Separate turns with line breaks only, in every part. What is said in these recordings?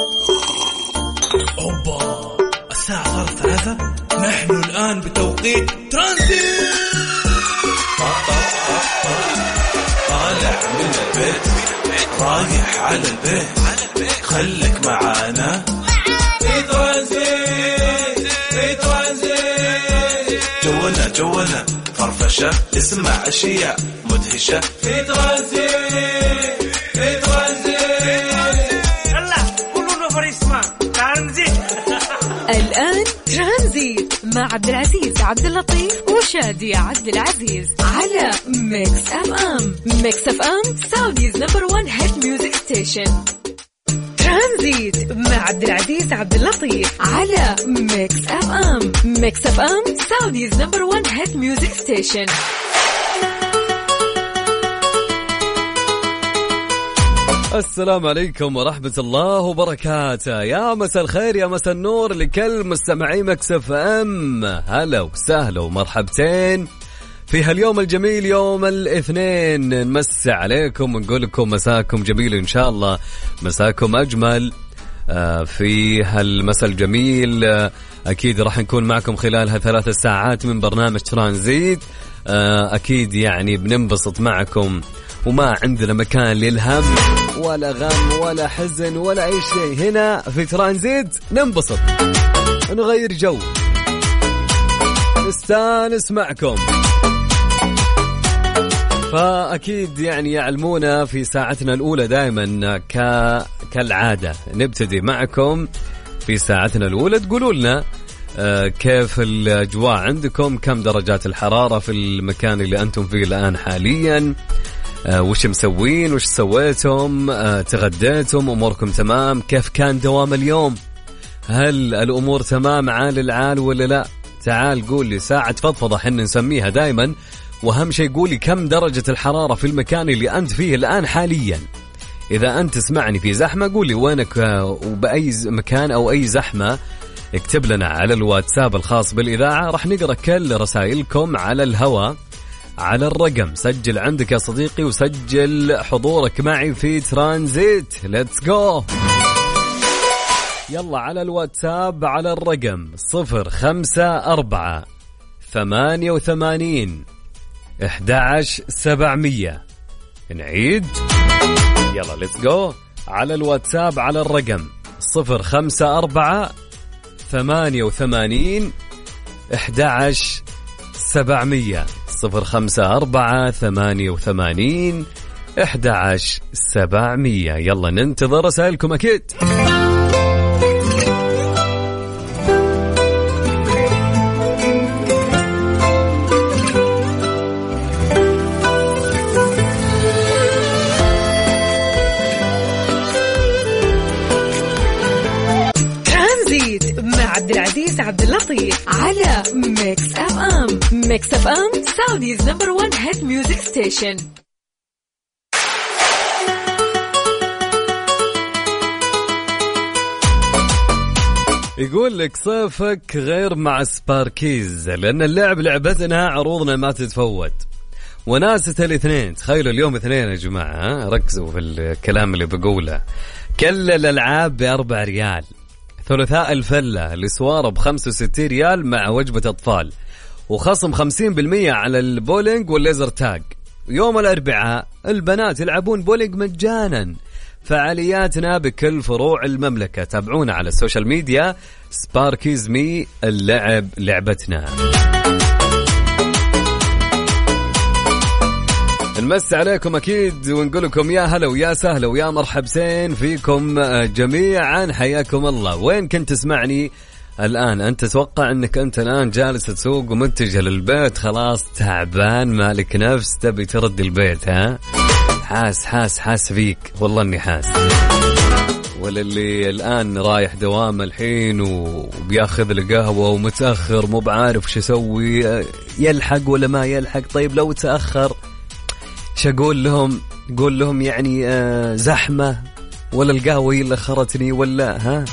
أوبا، الساعة صارت 3. نحن الآن بتوقيت ترانزيت. طالع من البيت رايح على البيت، خليك معانا في ترانزيت. في ترانزيت جولنا فرفشة، اسمع أشياء مدهشة في ترانزيت. في ترانزيت
يلا كلنا فريسما ترانزيت.
الآن ترانزيت مع عبد العزيز عبد اللطيف وشادي عبد العزيز على ميكس اف ام. ميكس اف ام سعوديز نمبر 1 هيت ميوزك ستيشن. ترانزيت مع عبد العزيز عبد اللطيف على ميكس اف ام. ميكس اف ام سعوديز نمبر 1 هيت ميوزك ستيشن.
السلام عليكم ورحمة الله وبركاته. يا مساء الخير يا مساء النور لكل مستمعي ميكس اف ام. هلا وسهلا ومرحبتين في هاليوم الجميل يوم الاثنين. نمسي عليكم ونقول لكم مساكم جميل إن شاء الله، مساكم أجمل في هالمساء الجميل. أكيد راح نكون معكم خلال 3 ساعات من برنامج ترانزيت. أكيد يعني بننبسط معكم وما عندنا مكان للهم ولا غم ولا حزن ولا أي شيء. هنا في ترانزيت ننبسط، نغير جو، نستانس معكم. فأكيد يعني يعلمونا في ساعتنا الأولى دائما كالعادة نبتدي معكم في ساعتنا الأولى. تقولوا لنا كيف الأجواء عندكم، كم درجات الحرارة في المكان اللي أنتم فيه الآن حاليا، وش مسوين، وش سويتم، تغديتم، أموركم تمام، كيف كان دوام اليوم، هل الأمور تمام عال العال ولا لا. تعال قول لي، ساعة فضفضة حنا نسميها دايما. وأهم شيء قولي كم درجة الحرارة في المكان اللي أنت فيه الآن حاليا. إذا أنت تسمعني في زحمة قولي وينك وبأي مكان أو أي زحمة. اكتب لنا على الواتساب الخاص بالإذاعة، رح نقرأ كل رسائلكم على الهواء على الرقم. سجل عندك يا صديقي وسجل حضورك معي في ترانزيت. ليتس جو. يلا على الواتساب على الرقم 054 88 11700. نعيد، يلا ليتس جو. على الواتساب على الرقم 054 88 11700. 054 88 11700. يلا ننتظر رسائلكم أكيد.
ترانزيت مع عبد العزيز عبد اللطيف على ميكس اف ام. ميكس اف ام سعوديز نمبر 1 هيت ميوزك ستيشن.
يقول لك صيفك غير مع سباركيز، لأن اللعب لعبتنا، عروضنا ما تتفوت. وناسة الاثنين، تخيلوا اليوم اثنين يا جماعة، ركزوا في الكلام اللي بقوله. كل الألعاب ب4 ريال، ثلاثاء الفلة الإسوارة ب65 ريال مع وجبة أطفال، وخصم 50% على البولينج والليزر تاج. يوم الأربعاء البنات يلعبون بولينج مجانا. فعالياتنا بكل فروع المملكة. تابعونا على السوشيال ميديا سباركيز مي، اللعب لعبتنا. نمس عليكم أكيد ونقول لكم يا هلا ويا سهلا ويا مرحبتين فيكم جميعا، حياكم الله. وين كنت تسمعني الآن؟ أنت تتوقع أنك أنت الآن جالس تسوق ومتجه للبيت، خلاص تعبان مالك نفس، تبي ترد البيت، ها؟ حاس فيك والله اني حاس. ولا اللي الآن رايح دوام الحين وبياخذ القهوة ومتأخر مو بعارف شو يسوي، يلحق ولا ما يلحق. طيب لو تأخر شو أقول لهم؟ قول لهم يعني زحمة ولا القهوة هي اللي أخرتني ولا ها؟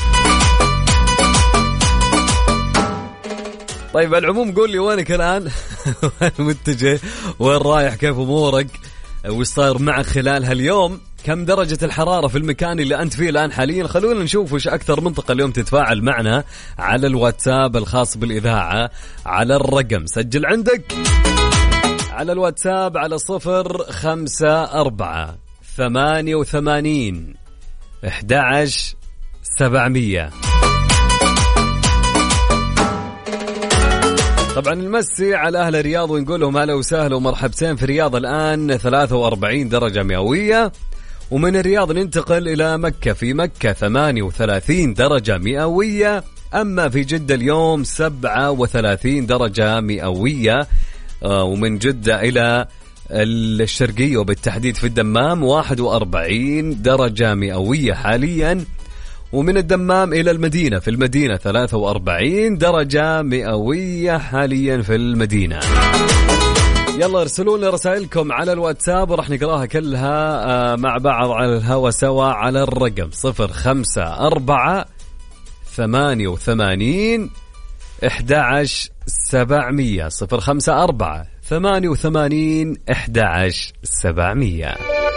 طيب العموم قول لي وينك الآن؟ وين متجه؟ وين رايح؟ كيف أمورك؟ وش صاير معك خلال هاليوم؟ كم درجة الحرارة في المكان اللي أنت فيه الآن حاليا. خلونا نشوف وش أكثر منطقة اليوم تتفاعل معنا على الواتساب الخاص بالإذاعة على الرقم. سجل عندك على الواتساب على 054-88-11-700. طبعا المسي على أهل الرياض ونقول لهم هلا وسهلا ومرحبتين. في الرياض الآن 43 درجة مئوية، ومن الرياض ننتقل إلى مكة. في مكة 38 درجة مئوية، أما في جدة اليوم 37 درجة مئوية، ومن جدة إلى الشرقية وبالتحديد في الدمام 41 درجة مئوية حاليا، ومن الدمام إلى المدينة في المدينة 43 درجة مئوية حاليا في المدينة. يلا ارسلوا لنا رسائلكم على الواتساب وراح نقراها كلها مع بعض على الهوا سوا على الرقم 054-88-11-700 054-88-11-700.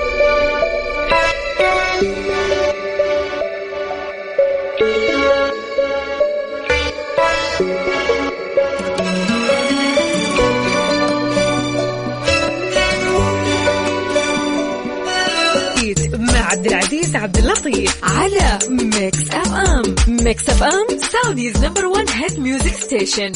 عبد العزيز عبد اللطيف على ميكس اف ام. ميكس اف ام سعوديز نمبر 1 هيت ميوزك ستيشن.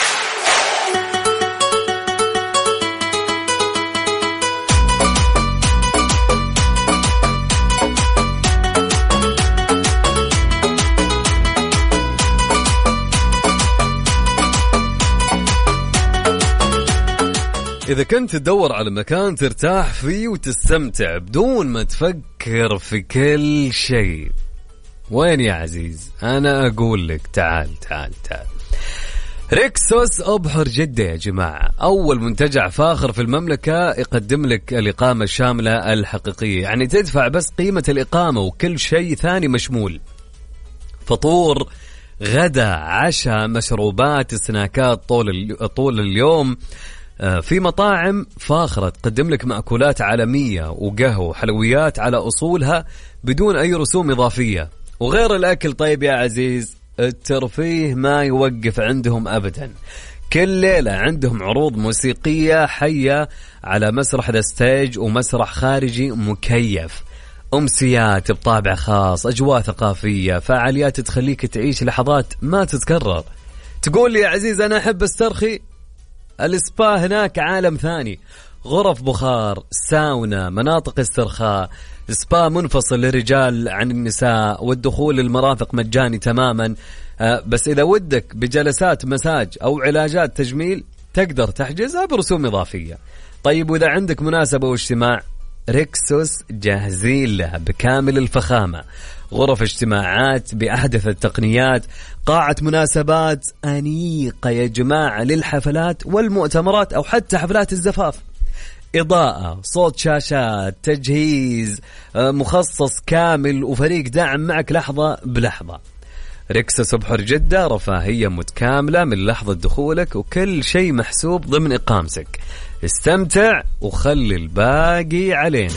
إذا كنت تدور على مكان ترتاح فيه وتستمتع بدون ما تفكر في كل شيء، وين يا عزيز؟ أنا أقول لك تعال تعال تعال. ريكسوس أبحر جدة يا جماعة، أول منتجع فاخر في المملكة يقدم لك الإقامة الشاملة الحقيقية، يعني تدفع بس قيمة الإقامة وكل شيء ثاني مشمول، فطور غدا عشاء مشروبات سناكات طول اليوم. في مطاعم فاخرة تقدم لك مأكولات عالمية وقهوة وحلويات على أصولها بدون أي رسوم إضافية. وغير الأكل طيب يا عزيز، الترفيه ما يوقف عندهم أبدا. كل ليلة عندهم عروض موسيقية حية على مسرح ذا ستيج ومسرح خارجي مكيف، أمسيات بطابع خاص، أجواء ثقافية، فعاليات تخليك تعيش لحظات ما تتكرر. تقول لي يا عزيز أنا أحب استرخي، السبا هناك عالم ثاني، غرف بخار، ساونا، مناطق استرخاء، سبا منفصل للرجال عن النساء، والدخول للمرافق مجاني تماما. بس إذا ودك بجلسات مساج أو علاجات تجميل تقدر تحجزها برسوم إضافية. طيب وإذا عندك مناسبة واجتماع، ريكسوس جاهزين لها بكامل الفخامة، غرف اجتماعات بأحدث التقنيات، قاعة مناسبات أنيقة يا جماعة للحفلات والمؤتمرات أو حتى حفلات الزفاف، إضاءة، صوت شاشات، تجهيز مخصص كامل، وفريق دعم معك لحظة بلحظة. ريكسوس أبحر جدة رفاهية متكاملة من لحظة دخولك، وكل شيء محسوب ضمن إقامتك. استمتع وخلي الباقي علينا.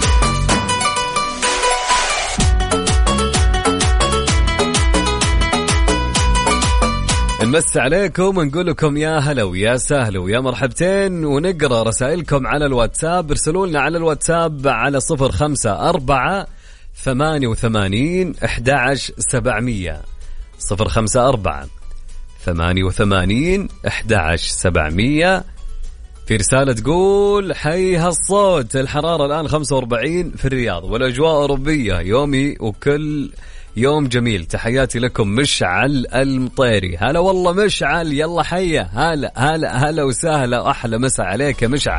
نمس عليكم ونقول لكم يا هلا ويا سهلا ويا مرحبتين، ونقرأ رسائلكم على الواتساب. ارسلوا لنا على الواتساب على 054-88-11-700 054-88-11-700. في رسالة تقول حي هالصوت، الحرارة الآن 45 في الرياض والأجواء أوروبية، يومي وكل يوم جميل. تحياتي لكم مشعل المطيري. هلا والله مشعل، يلا حيا، هلا هلا هلا وسهلا، أحلى مسا عليك يا مشعل.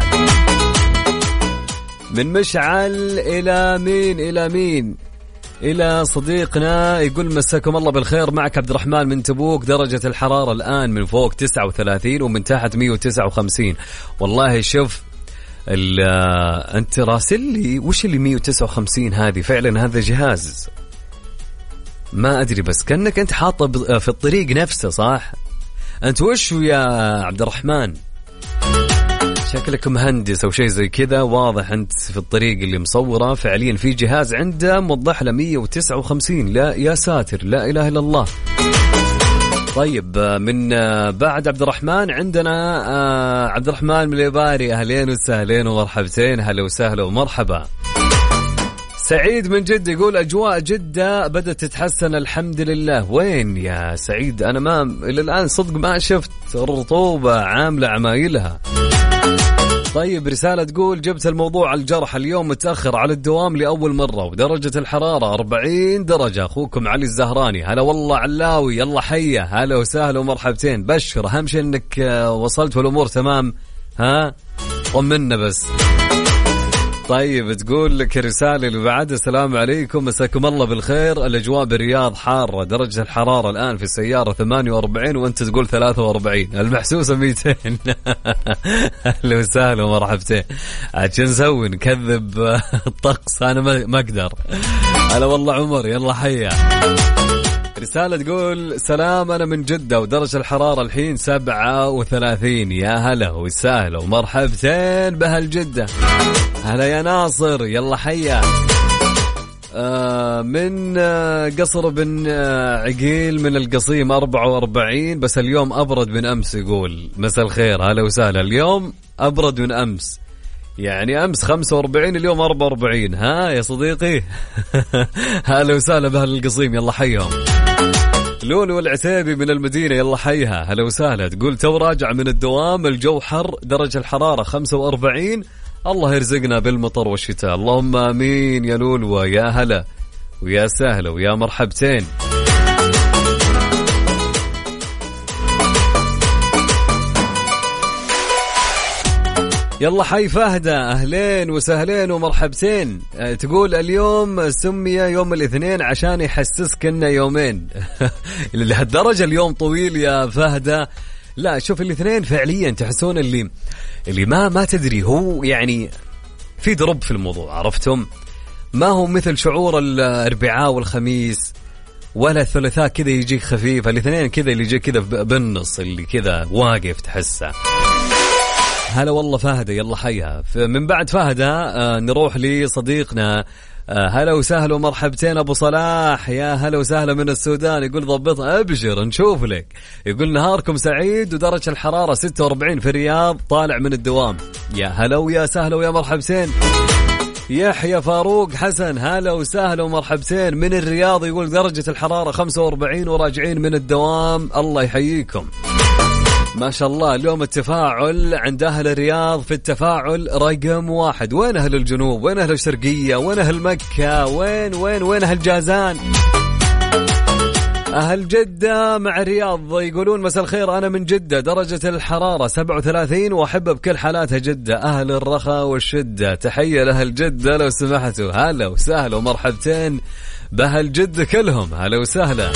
من مشعل إلى مين إلى مين؟ إلى صديقنا يقول مساكم الله بالخير، معك عبد الرحمن من تبوك. درجة الحرارة الآن من فوق 39 ومن تحت 159. والله شوف أنت راسل لي وش اللي 159 هذه؟ فعلا هذا جهاز ما أدري، بس كأنك أنت حاطه في الطريق نفسه، صح؟ أنت وش يا عبد الرحمن؟ شكلك مهندس أو شيء زي كذا، واضح أنت في الطريق اللي مصورة فعليا في جهاز عنده موضح له 159. لا يا ساتر، لا إله إلا الله. طيب من بعد عبد الرحمن عندنا عبد الرحمن من الإباري، أهلين وسهلين ومرحبتين، هلا وسهلا ومرحبا. سعيد من جدة يقول أجواء جدة بدأت تتحسن الحمد لله. وين يا سعيد؟ أنا ما إلى الآن صدق ما شفت الرطوبة عاملة عمايلها. طيب رسالة تقول جبت الموضوع الجرح اليوم متأخر على الدوام لأول مرة ودرجة الحرارة 40 درجة. أخوكم علي الزهراني. هلا والله علاوي، يلا حيا، هلا وسهلا ومرحبتين. بشر، أهم شيء أنك وصلت والأمور تمام. ها طمنا بس. طيب تقول لك الرسالة اللي بعد السلام عليكم، مساكم الله بالخير. الأجواء بالرياض حارة، درجة الحرارة الآن في السيارة 48 وأنت تقول 43، المحسوسة 200. أهلا وسهلا ومرحبتين. عشان نسوي نكذب الطقس، أنا ما أقدر. هلا والله عمر، يلا حيا. رسالة تقول سلام أنا من جدة ودرجة الحرارة الحين 37. يا هلا وسهلا ومرحبتين بهالجدة. هلا يا ناصر، يلا حيا. من قصر بن عقيل من القصيم 44 بس اليوم أبرد من أمس. يقول مساء الخير، هلا وسهلا. اليوم أبرد من أمس، يعني أمس 45 اليوم 44. ها يا صديقي. هلا وسهلا بهالقصيم، يلا حيهم. لولو العتيبي من المدينة، يلا حيها، هلا وسهلا. تقول تو راجع من الدوام، الجو حر، درجة الحرارة 45. الله يرزقنا بالمطر والشتاء، اللهم آمين يا لولو. يا هلا ويا سهلا ويا مرحبتين. يلا حي فهدة، أهلين وسهلين ومرحبتين. تقول اليوم سمي يوم الاثنين عشان يحسسك إنه يومين. لهالدرجة اليوم طويل يا فهدة؟ لا شوف، الاثنين فعليا تحسون اللي ما تدري، هو يعني في ضرب في الموضوع، عرفتم؟ ما هو مثل شعور الأربعاء والخميس ولا الثلاثاء كذا يجيك خفيف. الاثنين كذا اللي يجيك كذا بالنص، اللي كذا واقف تحسه. هلا والله فهدة، يلا حيها. من بعد فهدة نروح لصديقنا. هلا وسهلا ومرحبتين أبو صلاح، يا هلا وسهلا من السودان. يقول ضبطها، أبشر نشوف لك. يقول نهاركم سعيد ودرجة الحرارة 46 في الرياض، طالع من الدوام. يا هلا ويا سهلا ويا مرحبتين. يحيى فاروق حسن، هلا وسهلا ومرحبتين من الرياض. يقول درجة الحرارة 45 وراجعين من الدوام. الله يحييكم، ما شاء الله. اليوم التفاعل عند أهل الرياض في التفاعل رقم 1. وين أهل الجنوب؟ وين أهل الشرقية؟ وين أهل مكة؟ وين أهل جازان؟ أهل جدة مع الرياض يقولون مساء الخير، أنا من جدة، درجة الحرارة 37 وأحب بكل حالاتها جدة، أهل الرخاء والشدة. تحية لأهل جدة لو سمحتوا. هلا وسهلا ومرحبتين بأهل جدة كلهم، هلا وسهلا.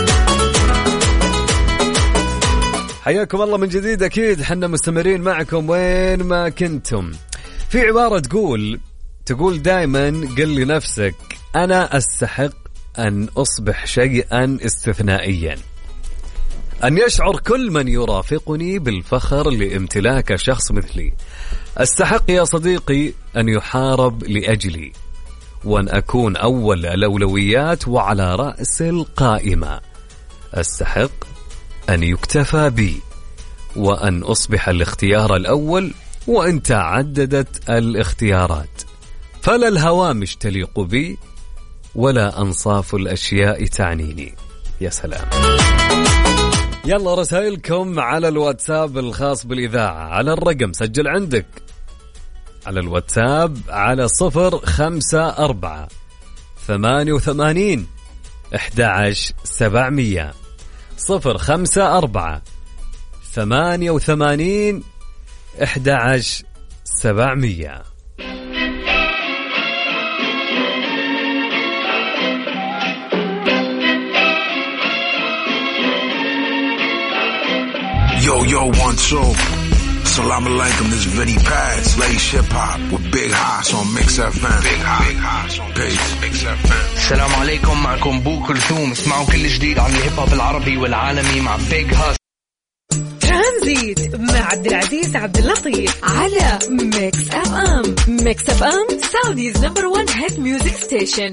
حياكم الله من جديد. أكيد حنا مستمرين معكم وين ما كنتم. في عبارة تقول دائما قل لنفسك أنا أستحق أن أصبح شيئا استثنائيا، أن يشعر كل من يرافقني بالفخر لامتلاك شخص مثلي. أستحق يا صديقي أن يحارب لأجلي، وأن أكون أول الأولويات وعلى رأس القائمة. أستحق أن يكتفى بي، وأن أصبح الاختيار الأول وإن تعددت الاختيارات، فلا الهوامش تليق بي ولا أنصاف الأشياء تعنيني. يا سلام. يلا رسائلكم على الواتساب الخاص بالإذاعة على الرقم، سجل عندك على الواتساب على 054 88 11700 054 88 11700.
Yo, 1, 2. Salam alaikum, this is Vinny Paz, Lace Hip Hop with Big Haas on Mix FM. Big Haas on Mix FM.
السلام عليكم، معكم بو كلثوم. اسمعوا كل جديد عن الهيب هوب العربي والعالمي مع Big Haas.
ترانزيت مع عبد العزيز عبد اللطيف على ميكس اف ام. ميكس اف ام سعوديز نمبر 1 هيت ميوزك ستيشن.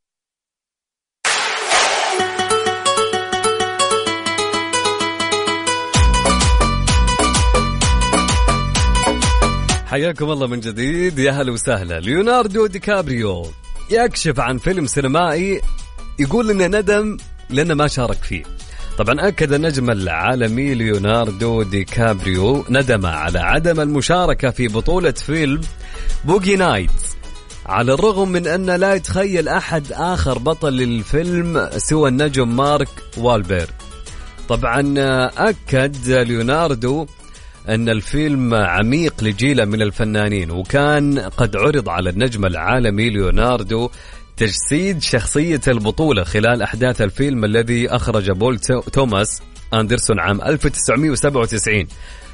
حياكم الله من جديد، يا هلا وسهلا. ليوناردو دي كابريو يكشف عن فيلم سينمائي يقول إنه ندم لأنه ما شارك فيه. طبعا أكد النجم العالمي ليوناردو دي كابريو ندم على عدم المشاركة في بطولة فيلم بوغي نايتس، على الرغم من أن لا يتخيل أحد آخر بطل للفيلم سوى النجم مارك والبير. طبعا أكد ليوناردو أن الفيلم عميق لجيل من الفنانين، وكان قد عرض على النجم العالمي ليوناردو تجسيد شخصية البطولة خلال أحداث الفيلم الذي أخرج بول توماس أندرسون عام 1997.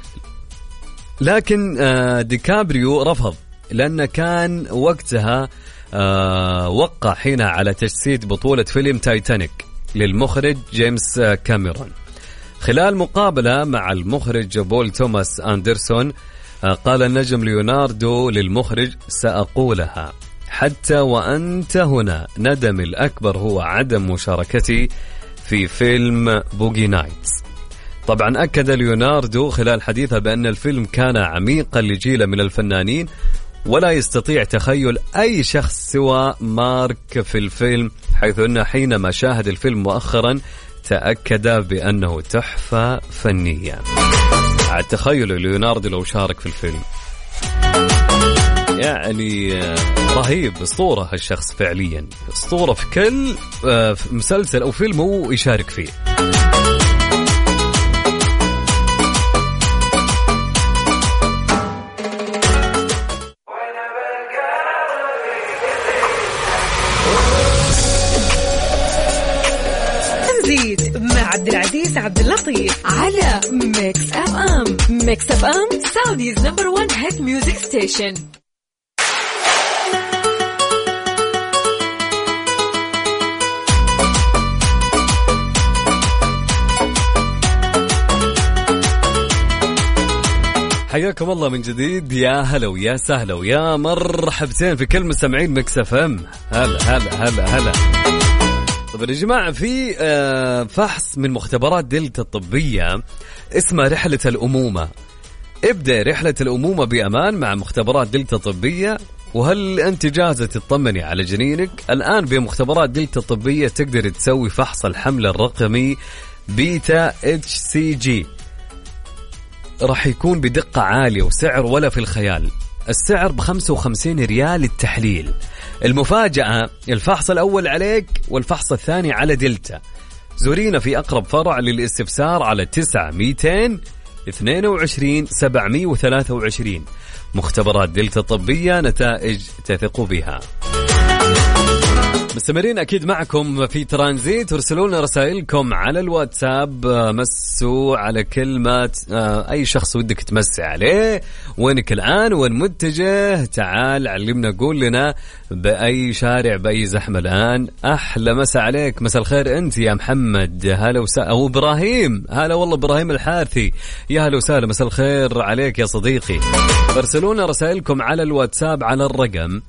لكن ديكابريو رفض، لأن كان وقتها وقع حينها على تجسيد بطولة فيلم تايتانيك للمخرج جيمس كاميرون. خلال مقابلة مع المخرج بول توماس أندرسون قال النجم ليوناردو للمخرج: سأقولها حتى وأنت هنا، ندمي الأكبر هو عدم مشاركتي في فيلم بوغي نايتس. طبعا أكد ليوناردو خلال حديثه بأن الفيلم كان عميقا لجيل من الفنانين، ولا يستطيع تخيل أي شخص سوى مارك في الفيلم، حيث أنه حينما شاهد الفيلم مؤخرا تأكد بأنه تحفة فنية. على تخيل ليوناردو لو شارك في الفيلم، يعني رهيب، أسطورة هالشخص فعليا، أسطورة في كل مسلسل أو فيلم هو يشارك فيه.
ترانزيت مع عبد العزيز عبد اللطيف على ميكس اف ام. ميكس اف ام سعوديز نمبر 1 هيت ميوزك ستيشن.
حياكم الله من جديد، يا هلا ويا سهلا ويا مرحبتين في كل مستمعين ميكس اف ام. هلا هلا هلا هلا. طبعا يا جماعة، في فحص من مختبرات دلتا الطبية اسمها رحلة الأمومة. ابدأ رحلة الأمومة بأمان مع مختبرات دلتا الطبية. وهل أنت جاهزة تطمني على جنينك؟ الآن بمختبرات دلتا الطبية تقدر تسوي فحص الحمل الرقمي بيتا HCG، راح يكون بدقة عالية وسعر ولا في الخيال. السعر ب55 ريال التحليل. المفاجأة، الفحص الأول عليك والفحص الثاني على دلتا. زورينا في أقرب فرع للاستفسار على 9-222-723. مختبرات دلتا الطبية، نتائج تثق بها. مستمرين أكيد معكم في ترانزيت. ارسلونا رسائلكم على الواتساب، مسوا على كلمة أي شخص ودك تمسي عليه، وينك الآن، وين متجه، تعال علمنا، قول لنا بأي شارع، بأي زحمة الآن. أحلى مسا عليك، مسا الخير أنت يا محمد، هلا وسهلا. أو إبراهيم، هلا والله إبراهيم الحارثي، يا هلا وسهلا، مسا الخير عليك يا صديقي. ارسلونا رسائلكم على الواتساب على الرقم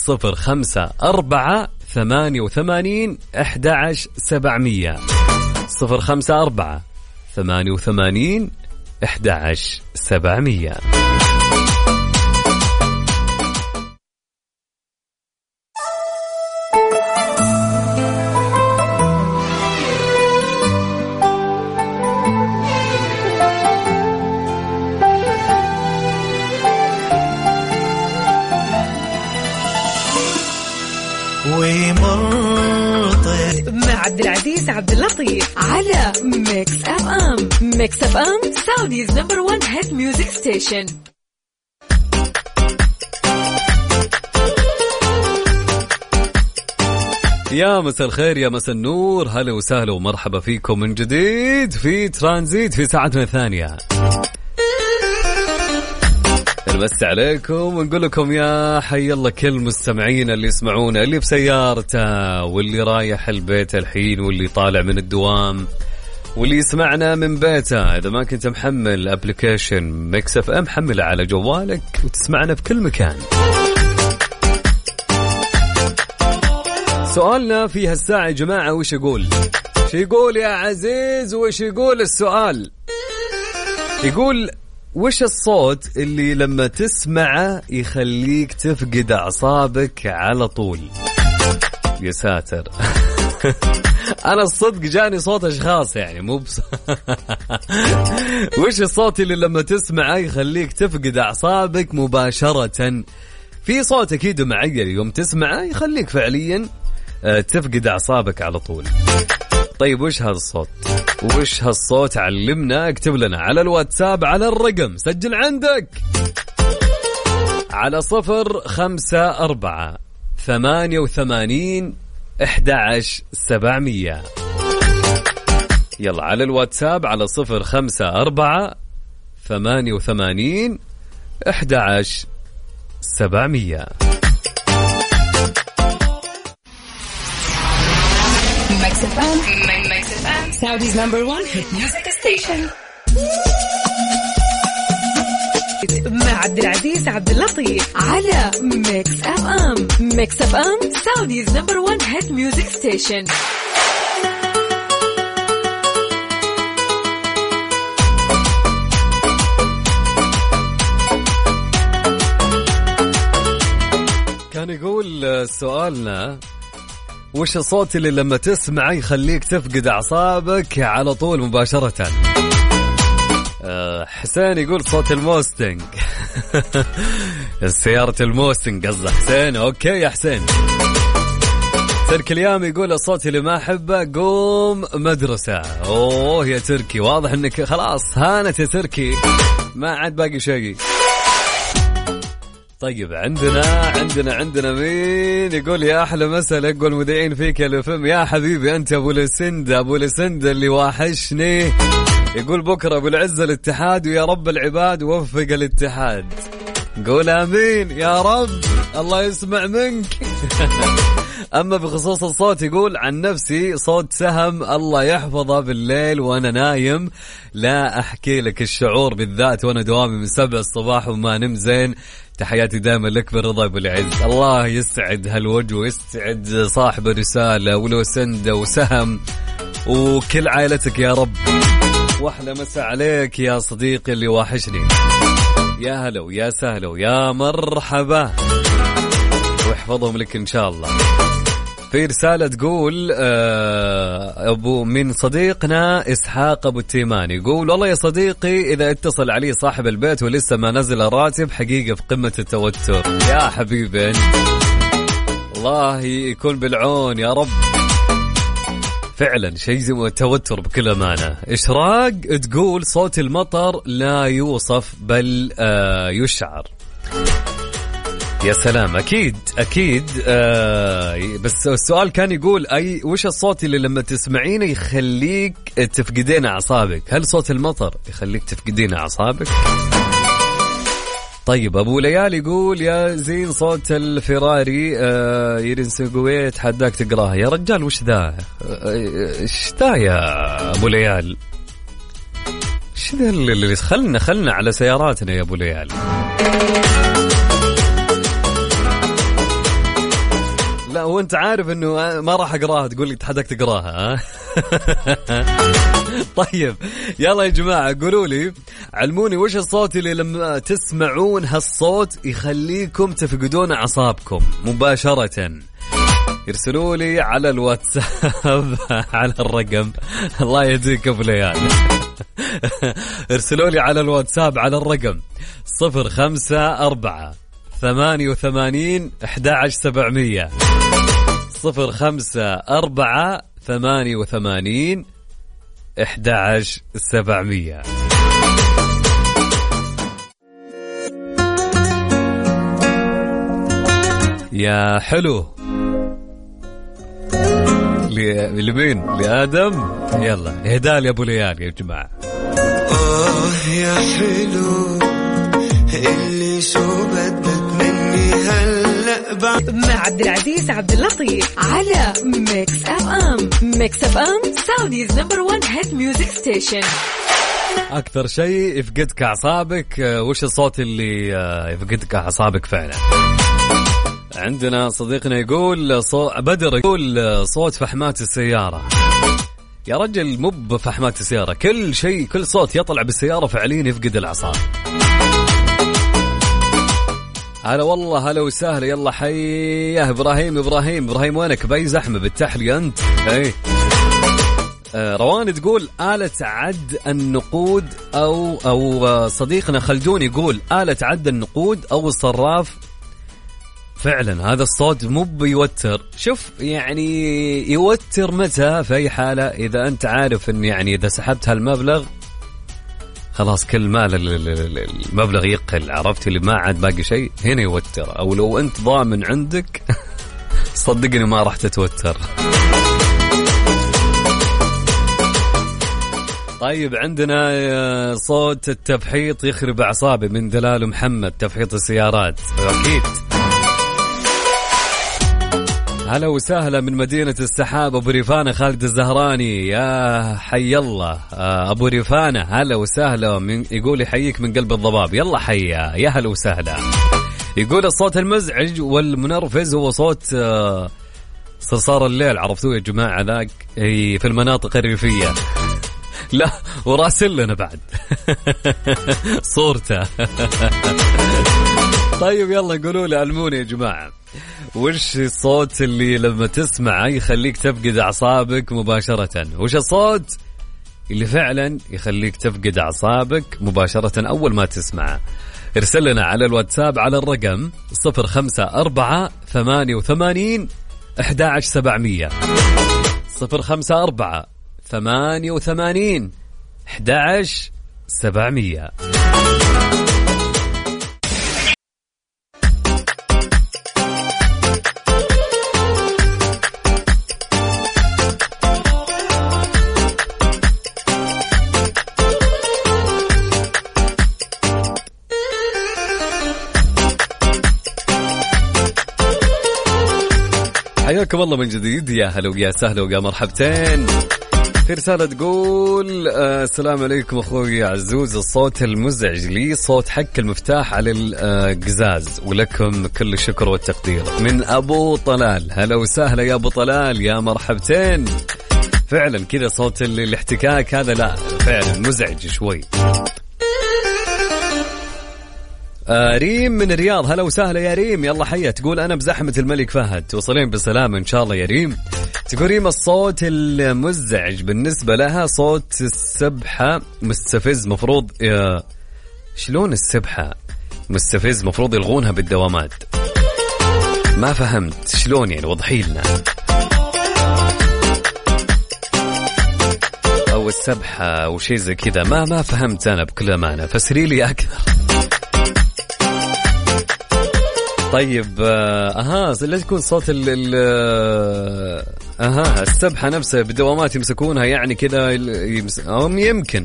054-88-11-700 054-88-11-700.
مع عبد العزيز عبد اللطيف على ميكس اف ام. ميكس اف ام سعوديز نمبر 1 هيت ميوزك ستيشن.
يا مساء الخير، يا مساء النور، هلا وسهلا ومرحبا فيكم من جديد في ترانزيت في ساعتنا الثانية. نمسي عليكم ونقول لكم يا حي الله كل مستمعين اللي يسمعونا، اللي بسيارته واللي رايح البيت الحين واللي طالع من الدوام واللي يسمعنا من بيته إذا ما كنت محمل أبليكيشن ميكس اف ام حمله على جوالك وتسمعنا في كل مكان. سؤالنا في هالساعة يا جماعة وش يقول؟ يقول يا عزيز وش يقول السؤال؟ يقول وش الصوت اللي لما تسمعه يخليك تفقد أعصابك على طول؟ يا ساتر. أنا الصدق جاني صوت أشخاص يعني مو وش الصوت اللي لما تسمعه يخليك تفقد أعصابك مباشرة؟ في صوت أكيد معين يوم تسمعه يخليك فعليا تفقد أعصابك على طول. طيب وش هذا الصوت؟ وش هالصوت؟ علمنا، اكتب لنا على الواتساب على الرقم، سجل عندك على 0548811700. يلا على الواتساب على 0548811700.
Mix FM, Saudi's #1 hit music station. مع عبد العزيز عبد اللطيف على ميكس اف ام. ميكس اف ام Saudi's #1 hit music station.
كان يقول سؤالنا وش الصوت اللي لما تسمعه يخليك تفقد أعصابك على طول مباشرة؟ حسين يقول صوت الموستنج. السيارة الموستنج قصده حسين. أوكي يا حسين. تركي اليوم يقول الصوت اللي ما أحبه قوم مدرسة. أوه يا تركي واضح أنك خلاص هانت يا تركي ما عاد باقي شيء. طيب عندنا مين يقول يا أحلى مسألة يقول مذيعين فيك يا الفم يا حبيبي أنت أبو لسند اللي واحشني. يقول بكرة أبو العزة الاتحاد ويا رب العباد وفق الاتحاد. قول آمين يا رب الله يسمع منك. أما بخصوص الصوت يقول عن نفسي صوت سهم الله يحفظه بالليل وأنا نايم لا أحكي لك الشعور بالذات وأنا دوامي من 7 الصباح وما نم زين. تحياتي دائما لك بالرضا أبو العز. الله يسعد هالوجه ويسعد صاحب الرسالة ولو سند وسهم وكل عائلتك يا رب. وأحلى مساء عليك يا صديقي اللي واحشني. يا هلا ويا سهلا ويا مرحبا ويحفظهم لك إن شاء الله. في رسالة تقول أبو من صديقنا إسحاق أبو التيماني يقول والله يا صديقي إذا اتصل علي صاحب البيت ولسه ما نزل الراتب حقيقة في قمة التوتر. يا حبيبي الله يكون بالعون يا رب. فعلا شيء زي التوتر بكل أمانة. إشراق تقول صوت المطر لا يوصف بل يشعر. يا سلام أكيد بس السؤال كان يقول وش الصوت اللي لما تسمعينه يخليك تفقدين أعصابك؟ هل صوت المطر يخليك تفقدين أعصابك؟ طيب أبو ليال يقول يا زين صوت الفراري يرنسن قويت حداك تقراها. يا رجال وش ذا يا أبو ليال؟ وش ذا اللي خلنا على سياراتنا يا أبو ليال؟ لا وانت عارف انه ما راح اقراها تقول لي تحدك تقراها. طيب يلا يا جماعة قولوا لي علموني وش الصوت اللي لما تسمعون هالصوت يخليكم تفقدون أعصابكم مباشرة. يرسلوا لي على الواتساب على الرقم. الله يهديك أبو ليال. ارسلوا لي على الواتساب على الرقم 0548811700 0548811700. يا حلو لمين؟ لآدم. يلا اهدال يا ابو ليال يا جماعة.
يا حلو اللي شو بدك مني هلا
مع عبد العزيز عبد اللطيف على ميكس اف ام. ميكس اف ام سعوديز نمبر 1 هيت ميوزك ستيشن.
أكثر شيء يفقدك أعصابك، وش الصوت اللي يفقدك أعصابك فعلا؟ عندنا صديقنا يقول بدر يقول صوت فحمات السيارة. يا رجل مو بفحمات السيارة، كل شيء كل صوت يطلع بالسيارة فعليا يفقد الأعصاب. هلا والله هلا وسهلا، يلا حياه إبراهيم وينك بأي زحمة بالتحلية أنت؟ ايه روان تقول آلة عد النقود أو صديقنا خلدون يقول آلة عد النقود أو الصراف. فعلا هذا الصوت مو بيوتر، شوف يعني يوتر متى؟ في أي حالة؟ إذا أنت عارف أن يعني إذا سحبت هالمبلغ خلاص كل مال المبلغ يقل، عرفت اللي ما عاد باقي شيء، هنا يوتر. أو لو أنت ضامن عندك صدقني ما راح تتوتر. طيب عندنا صوت التفحيط يخرب أعصابي من دلال محمد، تفحيط السيارات أكيد. هلا وسهلا من مدينة السحاب أبو ريفانة خالد الزهراني، يا حي الله أبو ريفانة هلا وسهلا، يقول يحييك من قلب الضباب، يلا حيا يا هلا وسهلا. يقول الصوت المزعج والمنرفز هو صوت صرصار الليل، عرفتوه يا جماعة ذاك في المناطق الريفية. لا وراسل لنا بعد صورته. طيب يلا قولوا لي علموني يا جماعة، وش الصوت اللي لما تسمعه يخليك تفقد أعصابك مباشرة؟ وش الصوت اللي فعلا يخليك تفقد أعصابك مباشرة أول ما تسمعه؟ ارسل لنا على الواتساب على الرقم 054-88-11700 054-88-11700. حياكم الله من جديد، يا هلا ويا سهلا ويا مرحبتين. في رسالة تقول السلام عليكم أخوي عزوز، الصوت المزعج لي صوت حك المفتاح على القزاز، ولكم كل الشكر والتقدير من أبو طلال. هلا وسهلا يا أبو طلال، يا مرحبتين. فعلا كذا صوت الاحتكاك هذا لا فعلا مزعج شوي. ريم من الرياض، هلا وسهلا يا ريم، يلا حيا. تقول أنا بزحمة الملك فهد، توصلين بسلامة إن شاء الله يا ريم. تقول ريم الصوت المزعج بالنسبة لها صوت السبحة مستفز، مفروض شلون السبحة مستفز؟ مفروض يلغونها بالدوامات. ما فهمت شلون يعني، وضحي لنا. أو السبحة وشي زي كذا، ما فهمت أنا بكل أمانة، فسري لي أكثر. طيب لا تكون صوت السبحة نفسها بدوامات يمسكونها يعني كذا يمكن.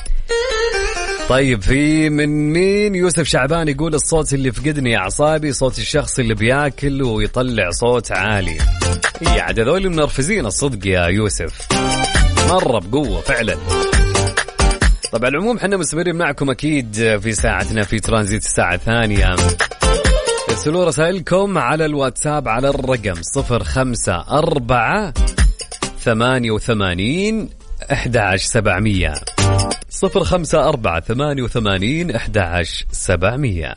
طيب في من مين؟ يوسف شعبان يقول الصوت اللي فقدني أعصابي صوت الشخص اللي بياكل ويطلع صوت عالي. يا عاد هذول منرفزين الصدق يا يوسف، مرة بقوة فعلا. طبعا العموم حنا مستمرين معكم أكيد في ساعتنا في ترانزيت الساعة الثانية. ارسلوا رسائلكم على الواتساب على الرقم 054-88-11700 054-88-11700.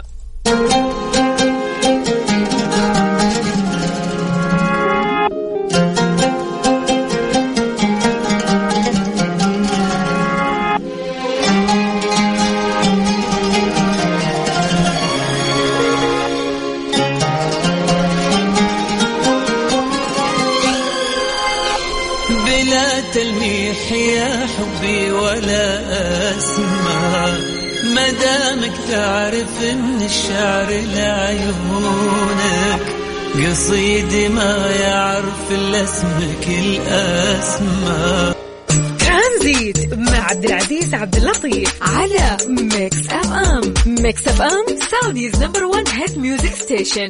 تلميح يا حبي ولا أسمع، مدامك تعرف إن الشعر لعيونك، قصيدي ما يعرف إلا اسمك الأسمى.
ترانزيت مع عبد العزيز عبد اللطيف على ميكس اف ام. ميكس اف ام سعوديز نمبر 1 هيت ميوزك ستيشن.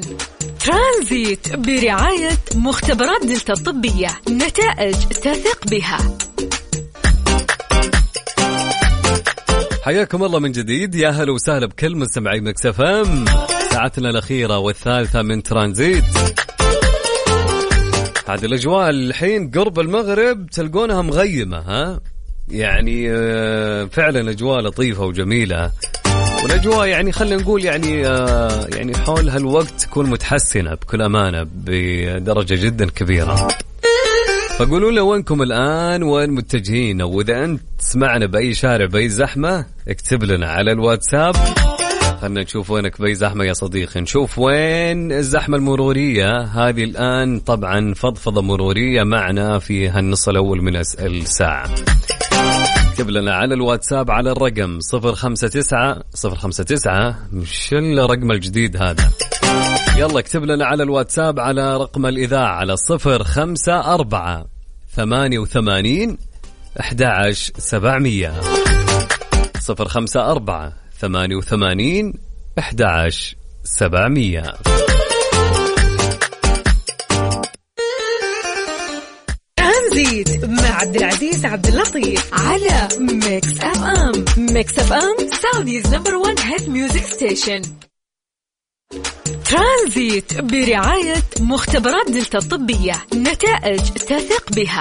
ترانزيت برعاية مختبرات دلتا الطبية، نتائج تثق بها.
حياكم الله من جديد، يا هلا وسهلا بكل مستمعي ميكس اف ام. ساعتنا الأخيرة والثالثة من ترانزيت. هذه الأجواء الحين قرب المغرب تلقونها مغيمة، ها يعني فعلا أجواء لطيفة وجميلة، والأجواء يعني خلينا نقول يعني حول هالوقت تكون متحسنة بكل أمانة بدرجة جدا كبيرة. فقولوا لنا وينكم الآن، وين متجهين، أو إذا أنت تسمعنا بأي شارع بأي زحمة اكتب لنا على الواتساب. خلنا نشوف وينك بأي زحمة يا صديقي، نشوف وين الزحمة المرورية هذه الآن. طبعا فضفضة مرورية معنا في هالنص الأول من الساعة. اكتب لنا على الواتساب على الرقم 059 مش الرقم الجديد هذا. يلا اكتب لنا على الواتساب على رقم الإذاعة على 054 88 11700 054 88 11700.
ترانزيت مع عبد العزيز عبد اللطيف على ميكس اف ام. ميكس اف ام سعوديز نمبر 1 هيت ميوزك ستيشن. ترانزيت برعاية مختبرات دلتا الطبية، نتائج تثق بها.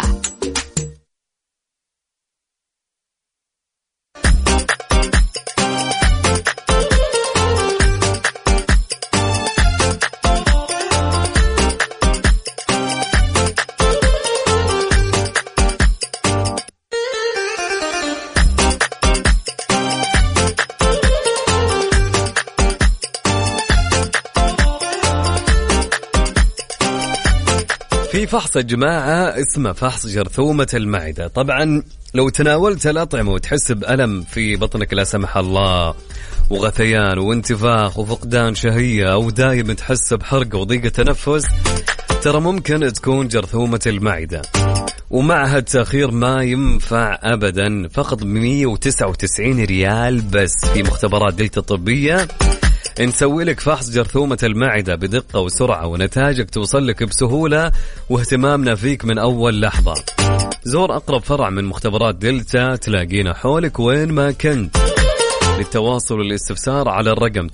في فحص يا جماعة اسمه فحص جرثومة المعدة. طبعا لو تناولت الأطعمة وتحس بألم في بطنك لا سمح الله، وغثيان وانتفاخ وفقدان شهية، أو دايما تحس بحرق وضيق تنفس، ترى ممكن تكون جرثومة المعدة. ومعها التأخير ما ينفع أبدا. فقط 199 ريال بس في مختبرات دلتا الطبية نسوي لك فحص جرثومة المعدة بدقة وسرعة، ونتائجك توصل لك بسهولة، واهتمامنا فيك من أول لحظة. زور أقرب فرع من مختبرات دلتا تلاقينا حولك وين ما كنت. للتواصل والاستفسار على الرقم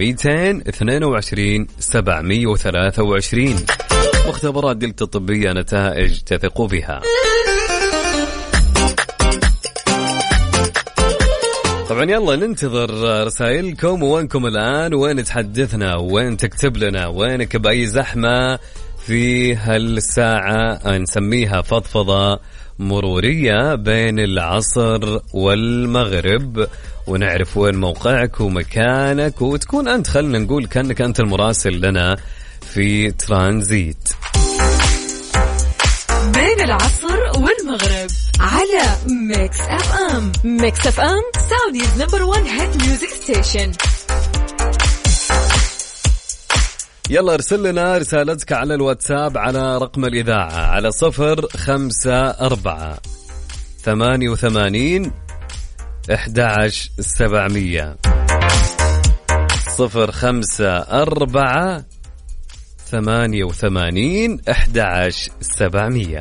9222 723. مختبرات دلتا الطبية، نتائج تثق بها. طبعا يلا ننتظر رسائلكم، وينكم الآن، وين تحدثنا، وين تكتب لنا، وينك بأي زحمة في هالساعة نسميها فضفضة مرورية بين العصر والمغرب، ونعرف وين موقعك ومكانك، وتكون أنت خلنا نقول كأنك أنت المراسل لنا في ترانزيت
بين العصر والمغرب على ميكس اف ام. ميكس اف ام سعوديز نمبر 1 هيت ميوزك ستيشن.
يلا ارسل لنا رسالتك على الواتساب على رقم الإذاعة على 054 88 11700 054 88 11700.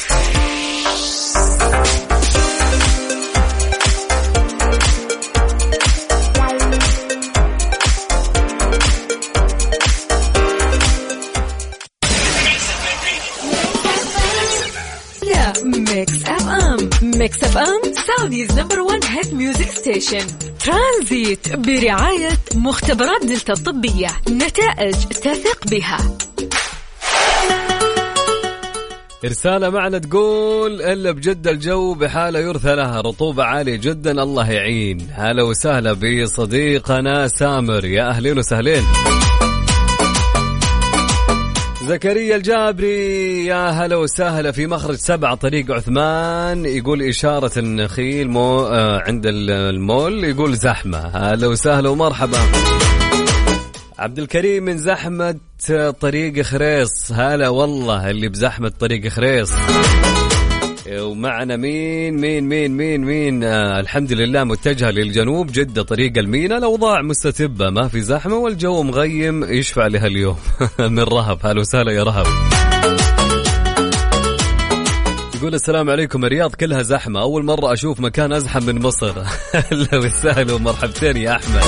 ميكس اف ام. ميكس اف ام سعوديز نمبر 1 هيت ميوزك ستيشن. ترانزيت برعاية مختبرات دلتا الطبية، نتائج تثق بها.
رسالة معنا تقول إلا بجد الجو بحالة يرثى لها، رطوبة عالية جدا، الله يعين. هلا وسهلا بصديقنا سامر، يا أهلين وسهلين. زكريا الجابري، يا هلا وسهلا في مخرج 7 طريق عثمان، يقول إشارة النخيل عند المول، يقول زحمة. هلا وسهلا ومرحبا. عبد الكريم من زحمة طريق خريص، هلا والله اللي بزحمة طريق خريص. ومعنا مين الحمد لله متجهة للجنوب، جدة طريق المينا. الأوضاع مستتبة، ما في زحمة والجو مغيم، يشفع لها اليوم. من رهب، هلا وسهلا يا رهب. يقول السلام عليكم، الرياض كلها زحمة، أول مرة أشوف مكان أزحم من مصر. لو السهل ومرحبتين يا أحمد.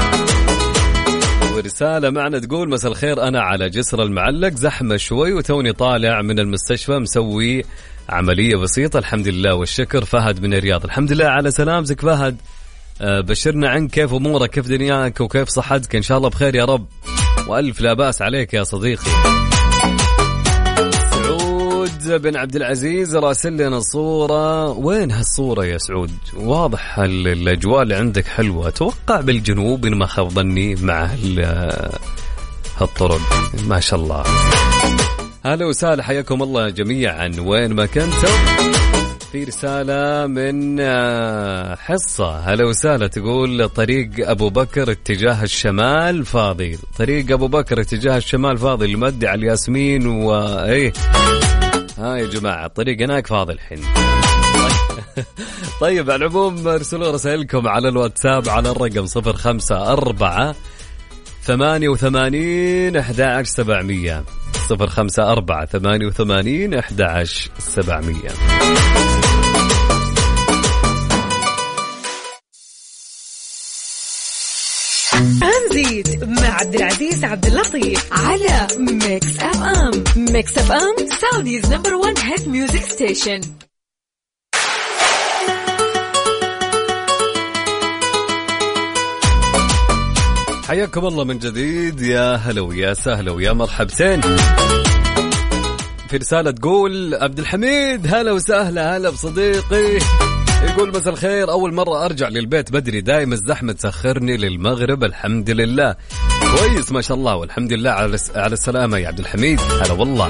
ورسالة معنا تقول مساء الخير، أنا على جسر المعلق، زحمة شوي وتوني طالع من المستشفى مسوي عملية بسيطة الحمد لله والشكر. فهد من الرياض. الحمد لله على سلامتك فهد، بشرنا عنك، كيف أمورك، كيف دنياك وكيف صحتك؟ إن شاء الله بخير يا رب، وألف لا بأس عليك يا صديقي. سعود بن عبد العزيز راسل لنا صورة، وين هالصورة يا سعود؟ واضح الأجواء اللي عندك حلوة، أتوقع بالجنوب إن ما خاب ظني مع هالطرق ما شاء الله. هلا وسهلا، حياكم الله جميعا وين ما كنتم. في رسالة من حصة، هلا وسهلا، تقول طريق أبو بكر اتجاه الشمال فاضي، طريق أبو بكر اتجاه الشمال فاضي، المدي على الياسمين وإيه ها يا جماعة الطريق هناك فاضي الحين. طيب على العموم ارسلوا رسائلكم على الواتساب على الرقم 054 88 11 700 054 88 11 700.
ترانزيت مع عبد العزيز عبد اللطيف على ميكس اف ام. ميكس اف ام سعوديز نمبر 1 هيت ميوزك ستيشن.
حياكم الله من جديد، يا هلا ويا سهلا ويا مرحبتين. في رسالة تقول عبد الحميد هلا وسهلا، هلا بصديقي. يقول مساء الخير، أول مرة أرجع للبيت بدري، دائما الزحمة تأخرني للمغرب، الحمد لله. كويس ما شاء الله، والحمد لله على السلامة يا عبد الحميد، هلا والله.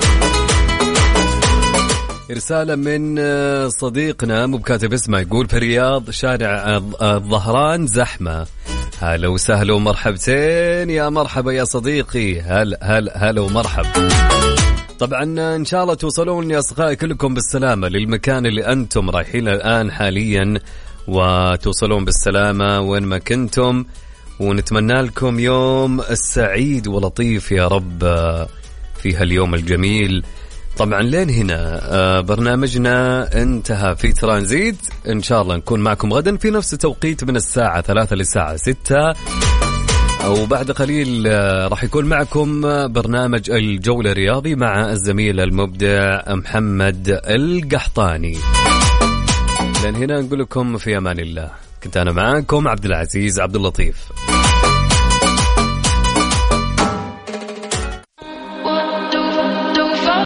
رسالة من صديقنا مو بكاتب اسمه، يقول في الرياض شارع الظهران زحمة، هلا وسهلا ومرحبتين، يا مرحبا يا صديقي، هلا ومرحب. طبعا إن شاء الله توصلون يا أصدقائي كلكم بالسلامة للمكان اللي أنتم رايحين الآن حاليا، وتوصلون بالسلامة وين ما كنتم، ونتمنى لكم يوم السعيد ولطيف يا رب في هاليوم الجميل. طبعا لين هنا برنامجنا انتهى في ترانزيت، إن شاء الله نكون معكم غدا في نفس التوقيت من الساعة 3 للساعة 6، أو بعد قليل راح يكون معكم برنامج الجولة الرياضي مع الزميل المبدع محمد القحطاني. لأن هنا نقول لكم في أمان الله، كنت أنا معاكم عبد العزيز عبد اللطيف.